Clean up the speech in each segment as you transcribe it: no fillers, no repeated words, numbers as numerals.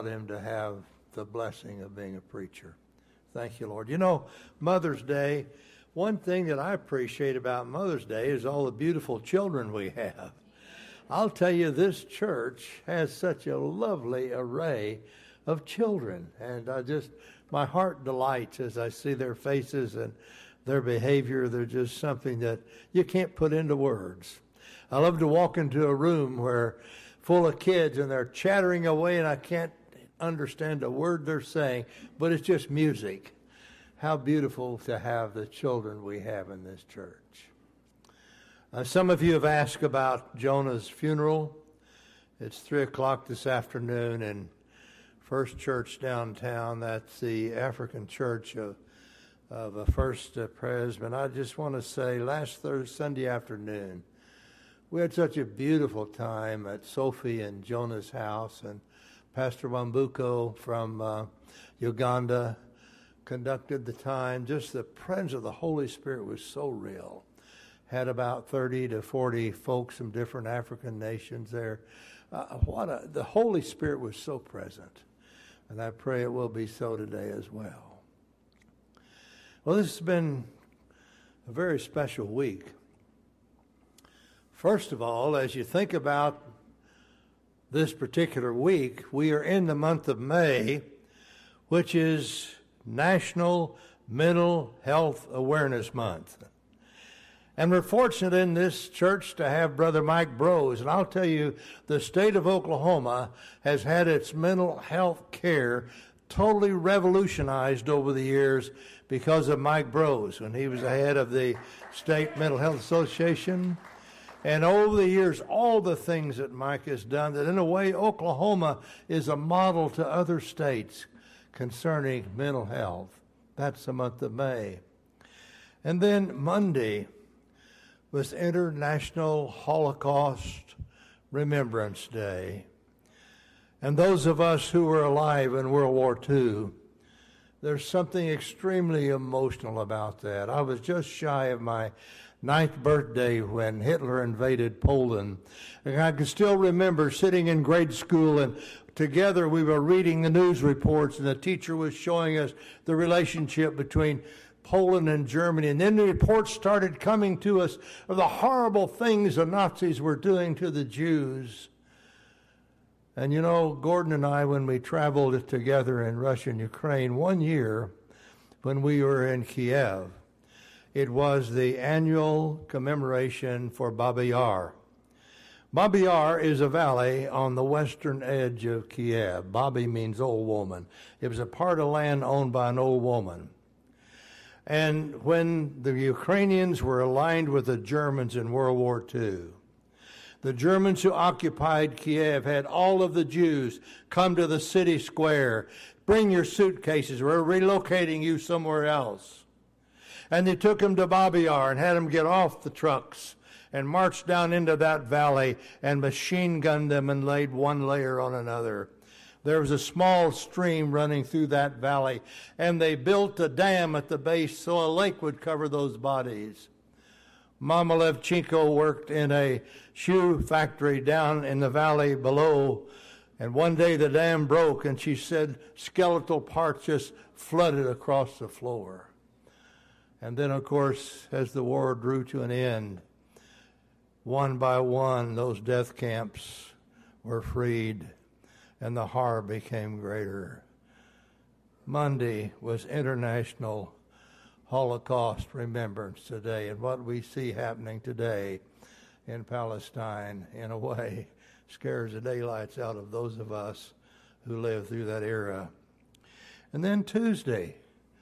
him to have the blessing of being a preacher. Thank you, Lord. You know, Mother's Day, one thing that I appreciate about Mother's Day is all the beautiful children we have. I'll tell you, this church has such a lovely array of children, and my heart delights as I see their faces and their behavior. They're just something that you can't put into words. I love to walk into a room where full of kids and they're chattering away and I can't understand a word they're saying, but it's just music. How beautiful to have the children we have in this church. Some of you have asked about Jonah's funeral. It's 3 o'clock this afternoon in First Church downtown. That's the African church of First Presbyterian. I just want to say, last Sunday afternoon, we had such a beautiful time at Sophie and Jonah's house, and Pastor Wambuko from Uganda conducted the time. Just the presence of the Holy Spirit was so real. Had about 30 to 40 folks from different African nations there. The Holy Spirit was so present, and I pray it will be so today as well. Well, this has been a very special week. First of all, as you think about this particular week, we are in the month of May, which is National Mental Health Awareness Month. And we're fortunate in this church to have Brother Mike Brose. And I'll tell you, the state of Oklahoma has had its mental health care totally revolutionized over the years because of Mike Brose, when he was the head of the State Mental Health Association. And over the years, all the things that Mike has done, that in a way Oklahoma is a model to other states concerning mental health. That's the month of May. And then Monday was International Holocaust Remembrance Day. And those of us who were alive in World War II, there's something extremely emotional about that. I was just shy of my 9th birthday when Hitler invaded Poland. And I can still remember sitting in grade school, and together we were reading the news reports, and the teacher was showing us the relationship between Poland and Germany. And then the reports started coming to us of the horrible things the Nazis were doing to the Jews. And you know, Gordon and I, when we traveled together in Russia and Ukraine one year when we were in Kiev, it was the annual commemoration for Babi Yar. Babi Yar is a valley on the western edge of Kiev. Babi means old woman. It was a part of land owned by an old woman. And when the Ukrainians were aligned with the Germans in World War II, the Germans who occupied Kiev had all of the Jews come to the city square. Bring your suitcases. We're relocating you somewhere else. And they took them to Babi Yar and had them get off the trucks and marched down into that valley and machine gunned them and laid one layer on another. There was a small stream running through that valley, and they built a dam at the base so a lake would cover those bodies. Mama Levchenko worked in a shoe factory down in the valley below, and one day the dam broke, and she said skeletal parts just flooded across the floor. And then, of course, as the war drew to an end, one by one, those death camps were freed, and the horror became greater. Monday was International Holocaust Remembrance Day, and what we see happening today in Palestine, in a way, scares the daylights out of those of us who lived through that era. And then Tuesday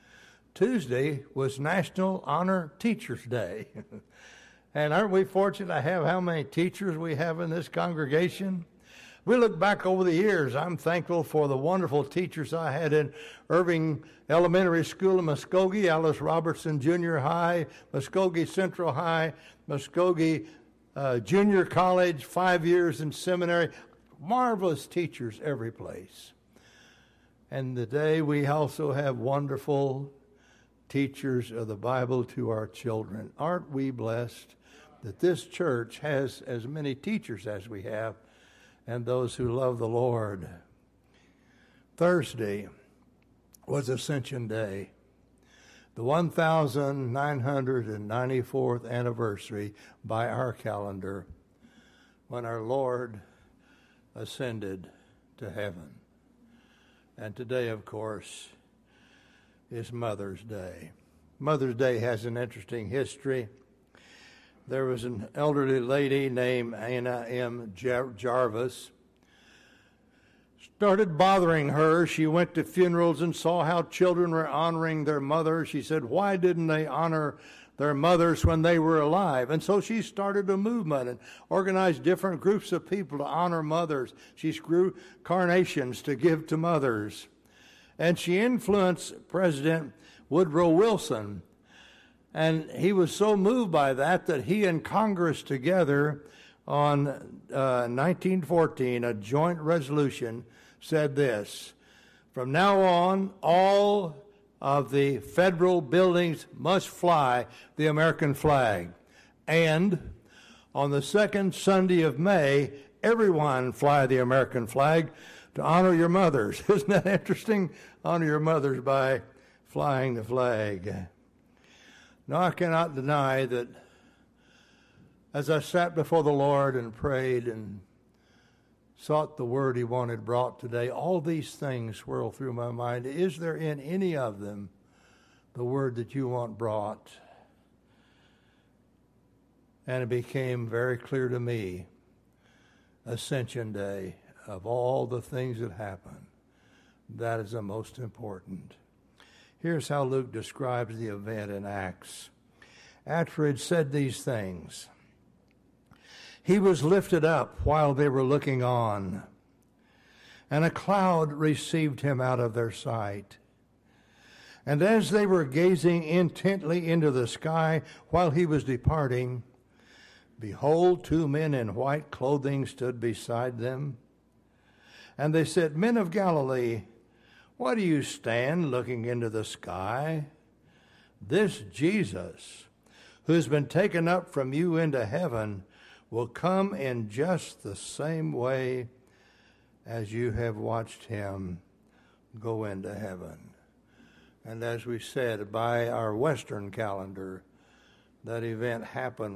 was National Honor Teachers Day. And aren't we fortunate to have how many teachers we have in this congregation? We look back over the years. I'm thankful for the wonderful teachers I had in Irving Elementary School in Muskogee, Alice Robertson Junior High, Muskogee Central High, Muskogee Junior College, 5 years in seminary. Marvelous teachers every place. And today we also have wonderful teachers of the Bible to our children. Aren't we blessed that this church has as many teachers as we have and those who love the Lord? Thursday was Ascension Day, the 1994th anniversary by our calendar when our Lord ascended to heaven. And today, of course, is Mother's Day. Mother's Day has an interesting history. There was an elderly lady named Anna M. Jarvis. Started bothering her. She went to funerals and saw how children were honoring their mother. She said, why didn't they honor their mothers when they were alive? And so she started a movement and organized different groups of people to honor mothers. She grew carnations to give to mothers. And she influenced President Woodrow Wilson. And he was so moved by that he and Congress together on 1914, a joint resolution said this: from now on, all of the federal buildings must fly the American flag. And on the second Sunday of May, everyone fly the American flag to honor your mothers. Isn't that interesting? Honor your mothers by flying the flag. Now, I cannot deny that as I sat before the Lord and prayed and sought the word he wanted brought today, all these things swirl through my mind. Is there in any of them the word that you want brought? And it became very clear to me, Ascension Day, of all the things that happen, that is the most important. Here's how Luke describes the event in Acts. After he had said these things, he was lifted up while they were looking on, and a cloud received him out of their sight. And as they were gazing intently into the sky while he was departing, behold, 2 men in white clothing stood beside them. And they said, Men of Galilee, why do you stand looking into the sky? This Jesus, who has been taken up from you into heaven, will come in just the same way as you have watched him go into heaven. And as we said, by our Western calendar, that event happened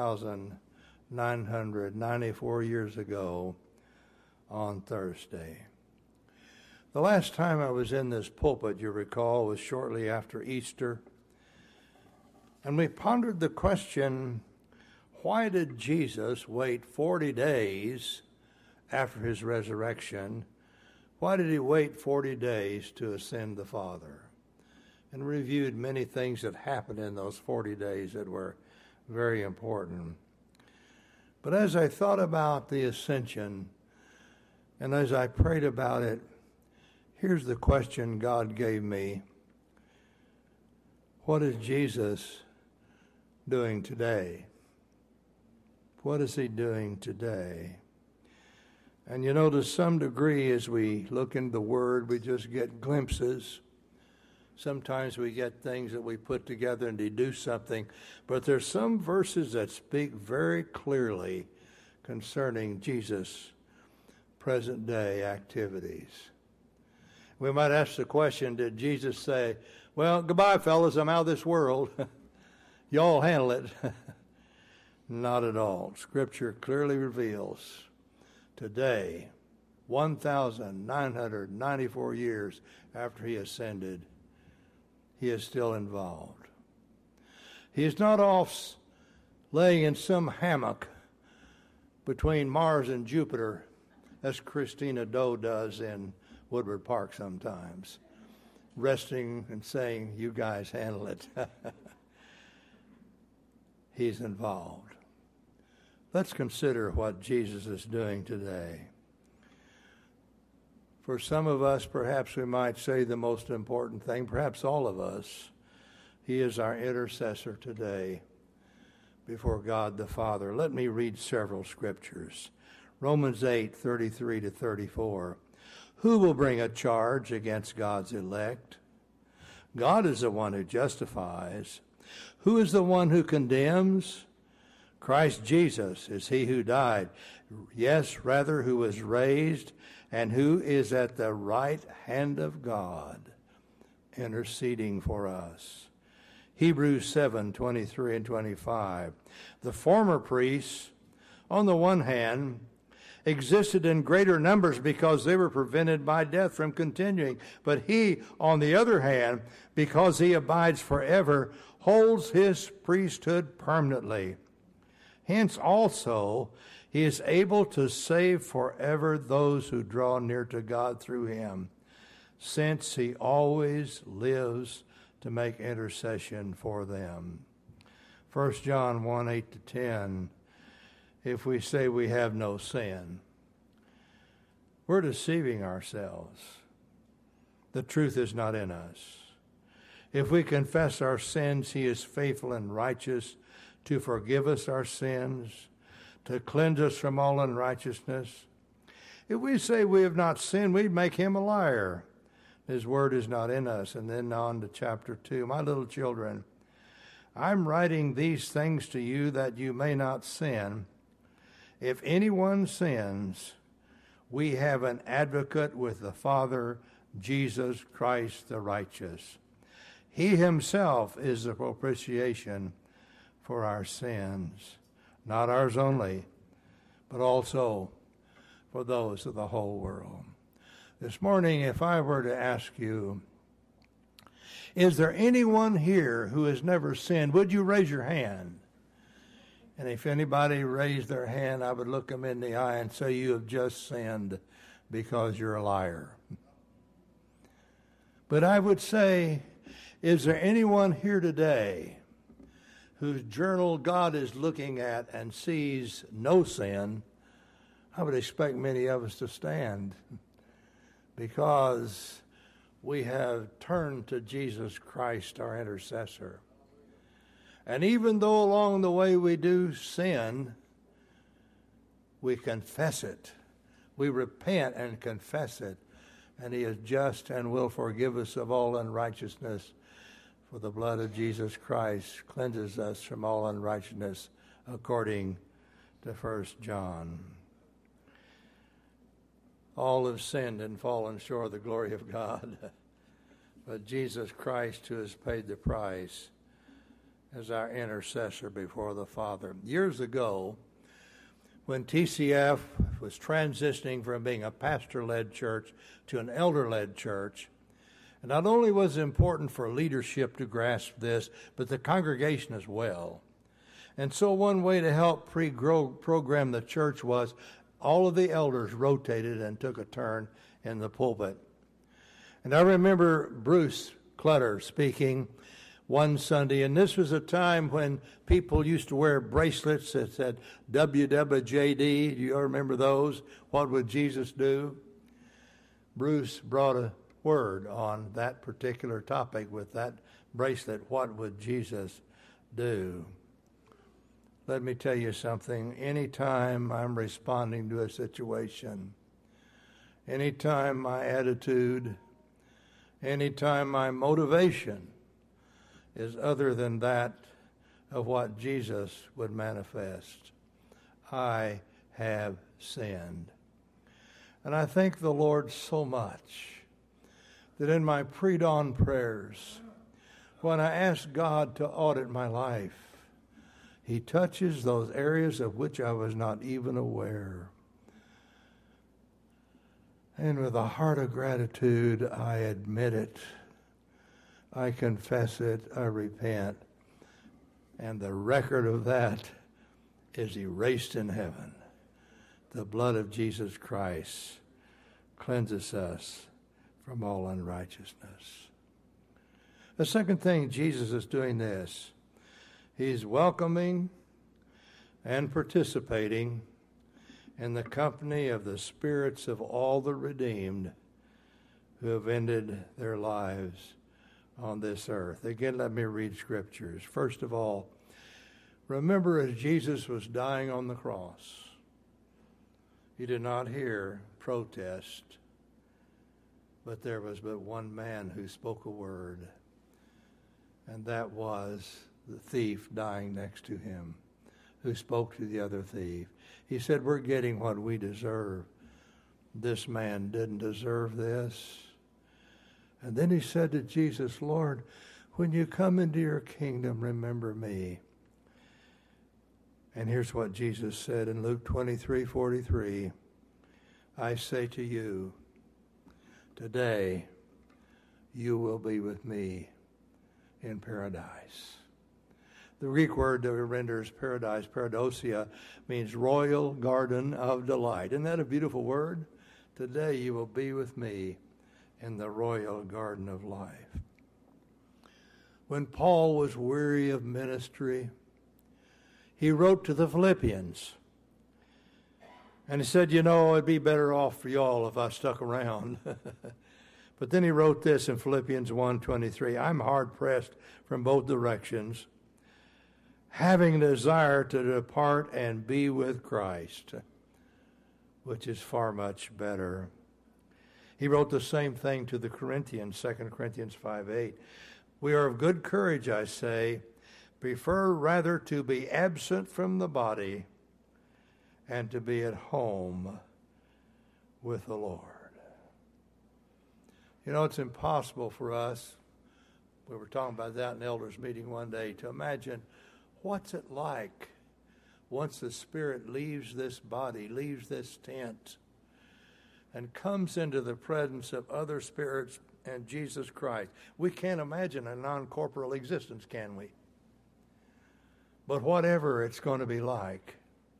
1,994 years ago on Thursday. The last time I was in this pulpit, you recall, was shortly after Easter. And we pondered the question, why did Jesus wait 40 days after his resurrection? Why did he wait 40 days to ascend the Father? And reviewed many things that happened in those 40 days that were very important. But as I thought about the ascension, and as I prayed about it, here's the question God gave me. What is Jesus doing today? What is he doing today? And you know, to some degree, as we look into the Word, we just get glimpses. Sometimes we get things that we put together and deduce something. But there's some verses that speak very clearly concerning Jesus' present day activities. We might ask the question, did Jesus say, well, goodbye, fellas, I'm out of this world. Y'all handle it. Not at all. Scripture clearly reveals today, 1,994 years after he ascended, he is still involved. He is not off laying in some hammock between Mars and Jupiter, as Christina Doe does in Woodward Park sometimes, resting and saying, you guys handle it. He's involved. Let's consider what Jesus is doing today. For some of us, perhaps we might say the most important thing, perhaps all of us, he is our intercessor today before God the Father. Let me read several scriptures. Romans 8:33-34. Who will bring a charge against God's elect? God is the one who justifies. Who is the one who condemns? Christ Jesus is he who died, yes, rather who was raised, and who is at the right hand of God, interceding for us. Hebrews 7:23 and 25. The former priests, on the one hand, existed in greater numbers because they were prevented by death from continuing. But he, on the other hand, because he abides forever, holds his priesthood permanently. Hence also he is able to save forever those who draw near to God through him, since he always lives to make intercession for them. 1 John 1:8-10. If we say we have no sin, we're deceiving ourselves. The truth is not in us. If we confess our sins, he is faithful and righteous to forgive us our sins, to cleanse us from all unrighteousness. If we say we have not sinned, we make him a liar. His word is not in us. And then on to chapter 2. My little children, I'm writing these things to you that you may not sin. If anyone sins, we have an advocate with the Father, Jesus Christ the righteous. He himself is the propitiation for our sins, not ours only, but also for those of the whole world. This morning, if I were to ask you, is there anyone here who has never sinned? Would you raise your hand? And if anybody raised their hand, I would look them in the eye and say, you have just sinned because you're a liar. But I would say, is there anyone here today whose journal God is looking at and sees no sin? I would expect many of us to stand, because we have turned to Jesus Christ, our intercessor. And even though along the way we do sin, we confess it. We repent and confess it. And he is just and will forgive us of all unrighteousness. For the blood of Jesus Christ cleanses us from all unrighteousness, according to 1 John. All have sinned and fallen short of the glory of God. But Jesus Christ, who has paid the price, is our intercessor before the Father. Years ago, when TCF was transitioning from being a pastor-led church to an elder-led church, and not only was it important for leadership to grasp this, but the congregation as well. And so one way to help program the church was all of the elders rotated and took a turn in the pulpit. And I remember Bruce Clutter speaking one Sunday, and this was a time when people used to wear bracelets that said WWJD. Do you all remember those? What would Jesus do? Bruce brought a word on that particular topic with that bracelet. What would Jesus do? Let me tell you something. Anytime I'm responding to a situation, anytime my attitude, anytime my motivation is other than that of what Jesus would manifest, I have sinned. And I thank the Lord so much that in my pre-dawn prayers, when I ask God to audit my life, he touches those areas of which I was not even aware. And with a heart of gratitude, I admit it. I confess it. I repent. And the record of that is erased in heaven. The blood of Jesus Christ cleanses us from all unrighteousness. The second thing, Jesus is doing this. He's welcoming and participating in the company of the spirits of all the redeemed who have ended their lives on this earth. Again, let me read scriptures. First of all, remember as Jesus was dying on the cross, he did not hear protest, but there was but one man who spoke a word, and that was the thief dying next to him. who spoke to the other thief. He said, we're getting what we deserve. This man didn't deserve this. And then he said to Jesus, Lord, when you come into your kingdom, remember me. And here's what Jesus said in Luke 23:43. I say to you, today you will be with me in paradise. The Greek word that renders paradise, paradosia, means royal garden of delight. Isn't that a beautiful word? Today you will be with me in the royal garden of life. When Paul was weary of ministry, he wrote to the Philippians. And he said, you know, it'd be better off for y'all if I stuck around. But then he wrote this in Philippians 1:23, I'm hard-pressed from both directions, having a desire to depart and be with Christ, which is far much better. He wrote the same thing to the Corinthians, 2 Corinthians 5:8. We are of good courage, I say, prefer rather to be absent from the body and to be at home with the Lord. You know, it's impossible for us, we were talking about that in elders meeting one day, to imagine what's it like once the Spirit leaves this body, leaves this tent, and comes into the presence of other spirits and Jesus Christ. We can't imagine a non-corporal existence, can we? But whatever it's going to be like,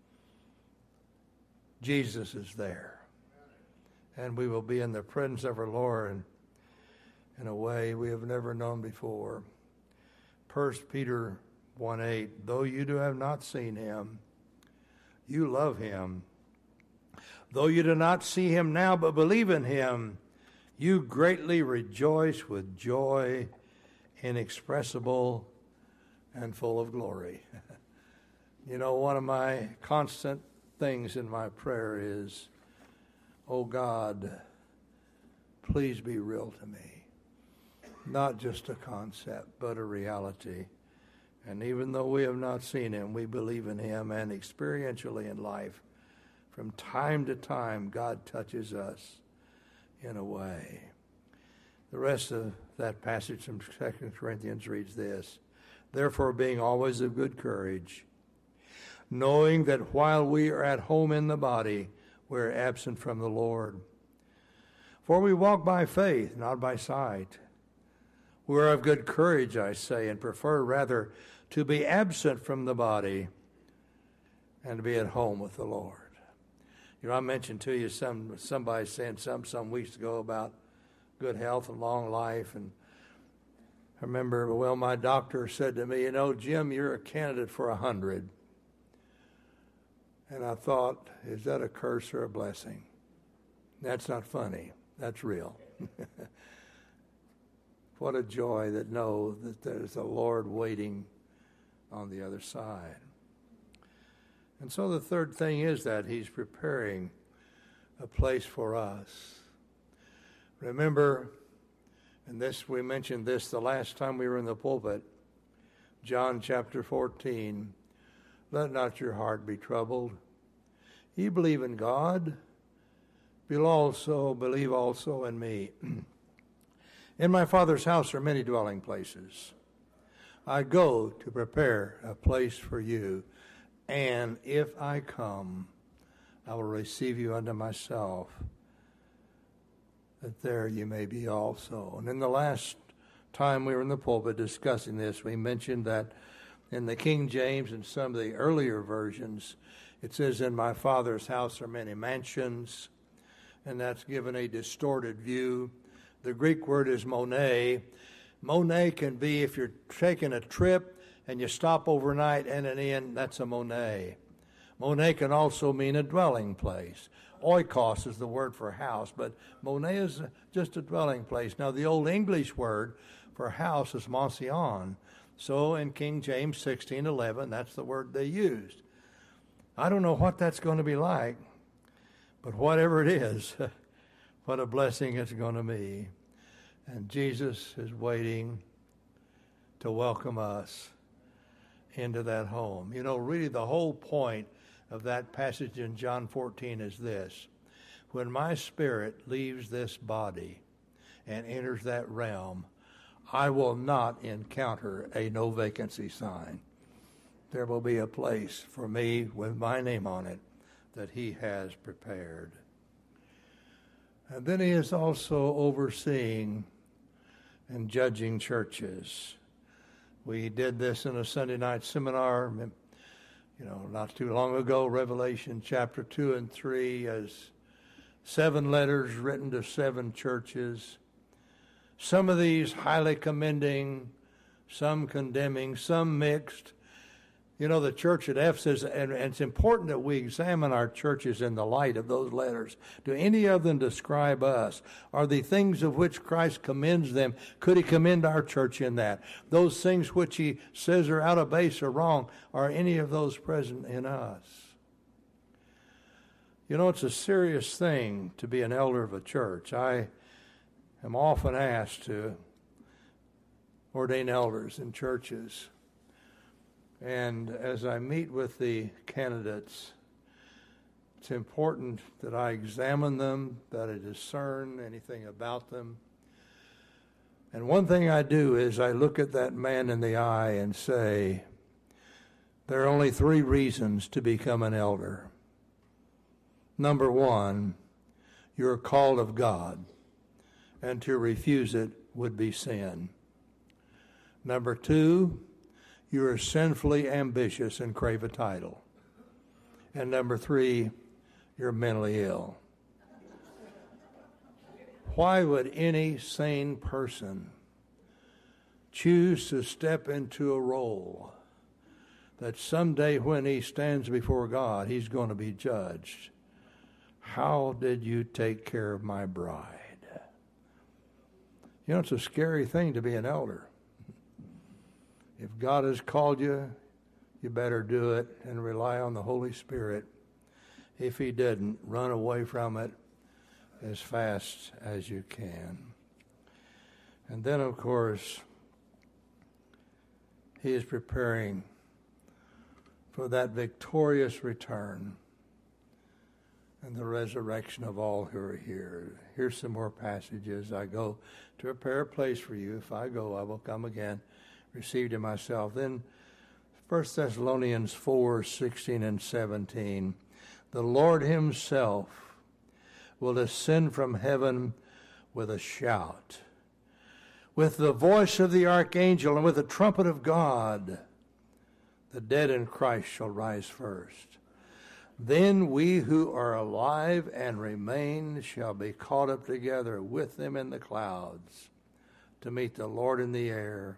Jesus is there. And we will be in the presence of our Lord in a way we have never known before. 1 Peter 1:8, though you do have not seen him, you love him. Though you do not see him now, but believe in him, you greatly rejoice with joy inexpressible and full of glory. You know, one of my constant things in my prayer is, oh God, please be real to me. Not just a concept, but a reality. And even though we have not seen him, we believe in him, and experientially in life, from time to time, God touches us in a way. The rest of that passage from 2 Corinthians reads this, therefore being always of good courage, knowing that while we are at home in the body, we are absent from the Lord. For we walk by faith, not by sight. We are of good courage, I say, and prefer rather to be absent from the body and to be at home with the Lord. You know, I mentioned to you somebody saying some weeks ago about good health and long life, and I remember, well, my doctor said to me, you know, Jim, you're a candidate for 100. And I thought, is that a curse or a blessing? That's not funny. That's real. What a joy that know that there's a Lord waiting on the other side. And so the third thing is that he's preparing a place for us. Remember, and this we mentioned this the last time we were in the pulpit, John chapter 14, let not your heart be troubled. Ye believe in God, believe also in me. In my Father's house are many dwelling places. I go to prepare a place for you, and if I come, I will receive you unto myself, that there you may be also. And in the last time we were in the pulpit discussing this, we mentioned that in the King James and some of the earlier versions, it says, in my Father's house are many mansions, and that's given a distorted view. The Greek word is monē. Monē can be if you're taking a trip and you stop overnight in an inn, that's a monē. Monē can also mean a dwelling place. Oikos is the word for house, but monē is just a dwelling place. Now, the Old English word for house is mansion. So in King James 16:11, that's the word they used. I don't know what that's going to be like, but whatever it is, what a blessing it's going to be. And Jesus is waiting to welcome us into that home. You know, really the whole point of that passage in John 14 is this: when my spirit leaves this body and enters that realm, I will not encounter a no vacancy sign. There will be a place for me with my name on it that he has prepared. And then he is also overseeing and judging churches. We did this in a Sunday night seminar, not too long ago, Revelation chapter 2 and 3, as 7 letters written to 7 churches. Some of these highly commending, some condemning, some mixed. You know, the church at Ephesus, and it's important that we examine our churches in the light of those letters. Do any of them describe us? Are the things of which Christ commends them, could he commend our church in that? Those things which he says are out of base or wrong, are any of those present in us? You know, it's a serious thing to be an elder of a church. I am often asked to ordain elders in churches. And as I meet with the candidates, it's important that I examine them, that I discern anything about them. And one thing I do is I look at that man in the eye and say, there are only 3 reasons to become an elder. Number 1, you're called of God, and to refuse it would be sin. Number 2, you are sinfully ambitious and crave a title. And number 3, you're mentally ill. Why would any sane person choose to step into a role that someday when he stands before God, he's going to be judged? How did you take care of my bride? You know, it's a scary thing to be an elder. If God has called you, you better do it and rely on the Holy Spirit. If he didn't, run away from it as fast as you can. And then, of course, he is preparing for that victorious return and the resurrection of all who are here. Here's some more passages. I go to prepare a place for you. If I go, I will come again. Received in myself. Then 1 Thessalonians 4:16 and 17. The Lord himself will descend from heaven with a shout, with the voice of the archangel, and with the trumpet of God. The dead in Christ shall rise first. Then we who are alive and remain shall be caught up together with them in the clouds to meet the Lord in the air.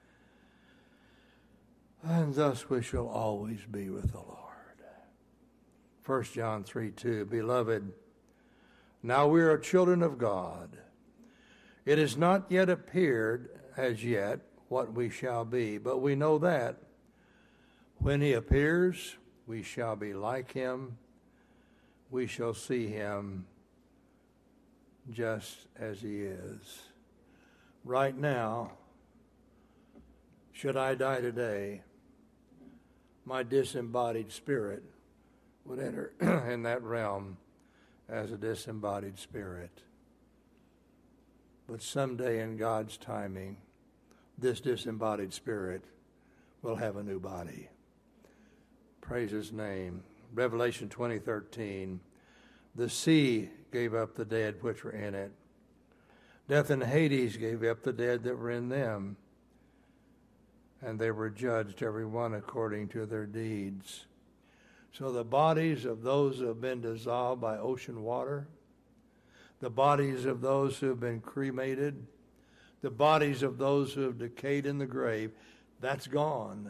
And thus we shall always be with the Lord. 1 John 3:2, Beloved, now we are children of God. It has not yet appeared as yet what we shall be, but we know that when he appears, we shall be like him. We shall see him just as he is. Right now, should I die today, my disembodied spirit would enter in that realm as a disembodied spirit. But someday in God's timing, this disembodied spirit will have a new body. Praise his name. Revelation 20:13. The sea gave up the dead which were in it. Death and Hades gave up the dead that were in them. And they were judged, every one according to their deeds. So the bodies of those who have been dissolved by ocean water, the bodies of those who have been cremated, the bodies of those who have decayed in the grave, that's gone.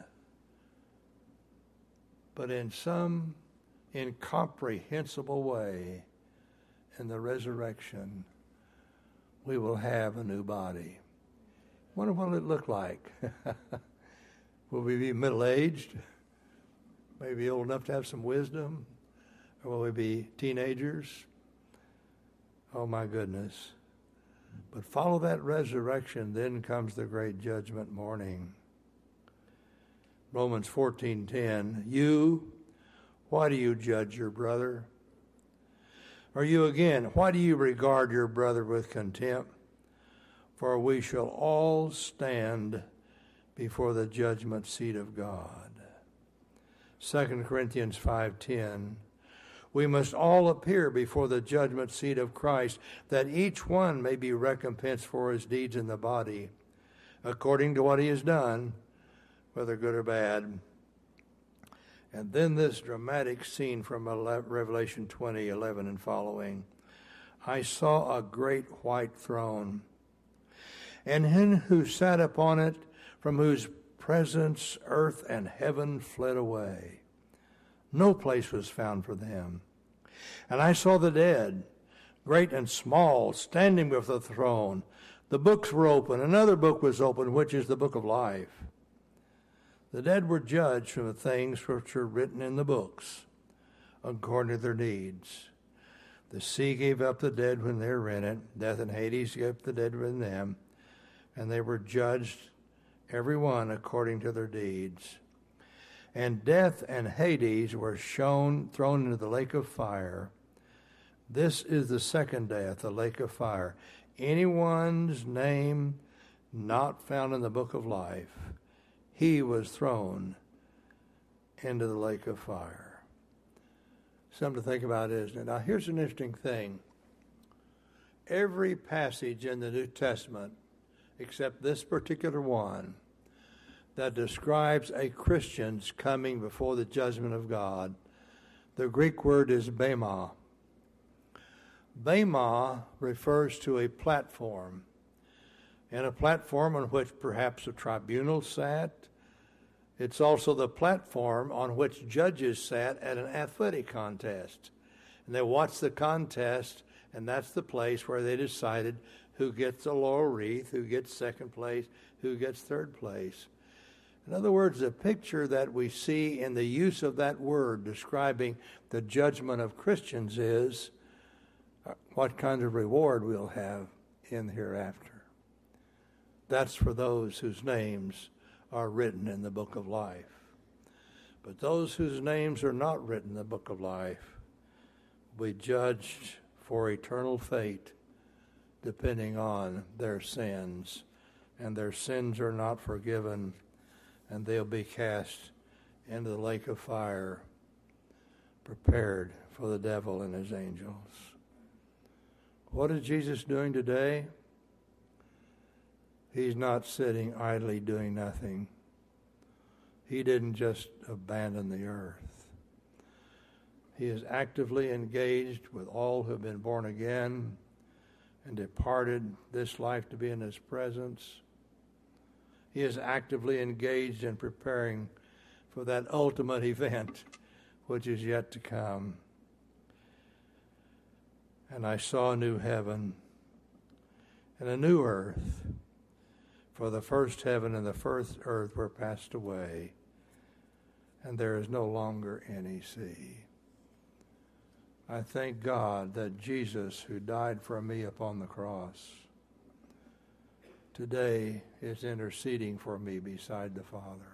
But in some incomprehensible way, in the resurrection, we will have a new body. Wonder what it'll look like. Will we be middle-aged? Maybe old enough to have some wisdom? Or will we be teenagers? Oh, my goodness. But follow that resurrection, then comes the great judgment morning. Romans 14:10, you, why do you judge your brother? Or you again, why do you regard your brother with contempt? For we shall all stand before the judgment seat of God. 2 Corinthians 5:10, we must all appear before the judgment seat of Christ, that each one may be recompensed for his deeds in the body, according to what he has done, whether good or bad. And then this dramatic scene from Revelation 20:11 and following. I saw a great white throne, and him who sat upon it, from whose presence earth and heaven fled away. No place was found for them. And I saw the dead, great and small, standing before the throne. The books were open. Another book was open, which is the book of life. The dead were judged from the things which were written in the books, according to their deeds. The sea gave up the dead when they were in it. Death and Hades gave up the dead within them. And they were judged, every one according to their deeds. And death and Hades were thrown into the lake of fire. This is the second death, the lake of fire. Anyone's name not found in the book of life, he was thrown into the lake of fire. Something to think about, isn't it? Now, here's an interesting thing. Every passage in the New Testament, except this particular one, that describes a Christian's coming before the judgment of God, the Greek word is bema. Bema refers to a platform, and a platform on which perhaps a tribunal sat. It's also the platform on which judges sat at an athletic contest. And they watched the contest, and that's the place where they decided who gets a laurel wreath, who gets second place, who gets third place. In other words, the picture that we see in the use of that word describing the judgment of Christians is what kind of reward we'll have in the hereafter. That's for those whose names are written in the book of life. But those whose names are not written in the book of life will be judged for eternal fate depending on their sins. And their sins are not forgiven, and they'll be cast into the lake of fire prepared for the devil and his angels. What is Jesus doing today? He's not sitting idly doing nothing. He didn't just abandon the earth. He is actively engaged with all who have been born again and departed this life to be in his presence. He is actively engaged in preparing for that ultimate event which is yet to come. And I saw a new heaven and a new earth, for the first heaven and the first earth were passed away, and there is no longer any sea. I thank God that Jesus, who died for me upon the cross, today is interceding for me beside the Father.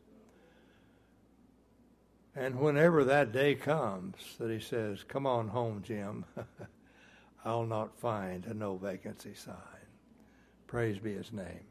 And whenever that day comes that he says, come on home, Jim, I'll not find a no vacancy sign. Praise be his name.